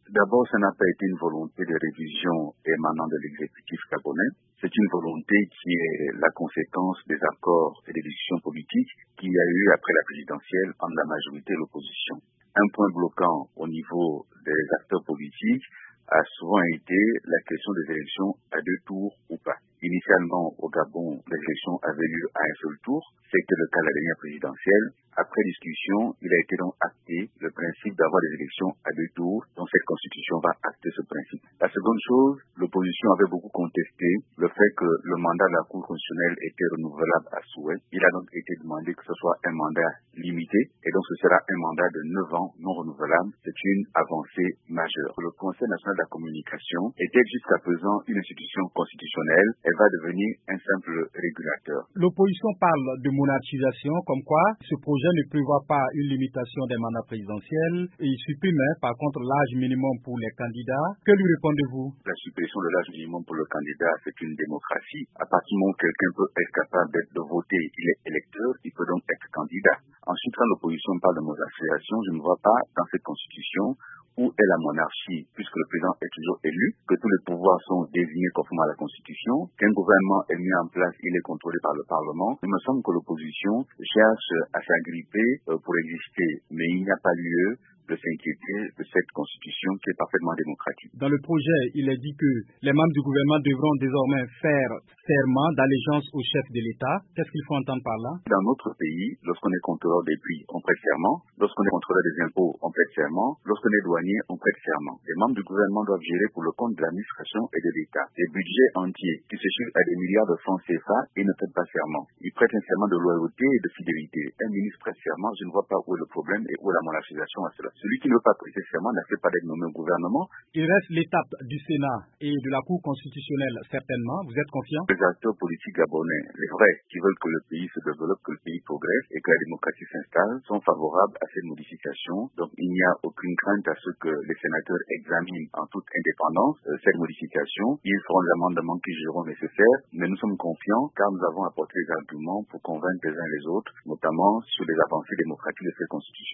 D'abord, ça n'a pas été une volonté de révision émanant de l'exécutif gabonais. C'est une volonté qui est la conséquence des accords et des décisions politiques qu'il y a eu après la présidentielle entre la majorité et l'opposition. Un point bloquant au niveau des acteurs politiques a souvent été la question des élections à 2 tours ou pas. Initialement, au Gabon, les élections avaient lieu à un seul tour. C'était le cas de la dernière présidentielle. Après discussion, il a été donc acté le principe d'avoir des élections à 2 tours. Donc cette constitution va acter ce principe. La seconde chose, l'opposition avait beaucoup contesté le fait que le mandat de la Cour constitutionnelle était renouvelable à souhait. Il a donc été demandé que ce soit un mandat limité. Et donc ce sera un mandat de 9 ans non renouvelable. C'est une avancée majeure. Le Conseil national de la communication était jusqu'à présent une institution constitutionnelle. Elle va devenir un simple régulateur. L'opposition parle de monarchisation, comme quoi ce projet ne prévoit pas une limitation des mandats présidentiels et il supprime par contre l'âge minimum pour les candidats. Que lui répondez-vous? La suppression de l'âge minimum pour le candidat, c'est une démocratie. À partir du moment où quelqu'un peut être capable de voter, il est électeur, il peut donc être candidat. Ensuite, quand l'opposition parle de monarchisation, je ne vois pas dans cette constitution où est la monarchie, puisque le président est toujours élu, que tous les pouvoirs sont désignés conformément à la Constitution, qu'un gouvernement est mis en place, il est contrôlé par le Parlement. Il me semble que l'opposition cherche à s'agripper pour exister, mais il n'y a pas lieu de s'inquiéter de cette constitution qui est parfaitement démocratique. Dans le projet, il est dit que les membres du gouvernement devront désormais faire serment d'allégeance au chef de l'État. Qu'est-ce qu'il faut entendre par là? Dans notre pays, lorsqu'on est contrôleur des prix, on prête serment. Lorsqu'on est contrôleur des impôts, on prête serment. Lorsqu'on est douanier, on prête serment. Les membres du gouvernement doivent gérer pour le compte de l'administration et de l'État des budgets entiers qui se chiffrent à des milliards de francs CFA et ne prêtent pas serment. Ils prêtent un serment de loyauté et de fidélité. Un ministre prête serment, je ne vois pas où est le problème et où est la monarchisation à cela. Celui qui ne veut pas prêter serment n'a fait pas d'être nommé au gouvernement. Il reste l'étape du Sénat et de la Cour constitutionnelle, certainement. Vous êtes confiant? Les acteurs politiques gabonais, les vrais, qui veulent que le pays se développe, que le pays progresse et que la démocratie s'installe, sont favorables à cette modification. Donc il n'y a aucune crainte à ce que les sénateurs examinent en toute indépendance cette modification. Ils feront les amendements qui jugeront nécessaires, mais nous sommes confiants car nous avons apporté des arguments pour convaincre les uns les autres, notamment sur les avancées démocratiques de cette constitution.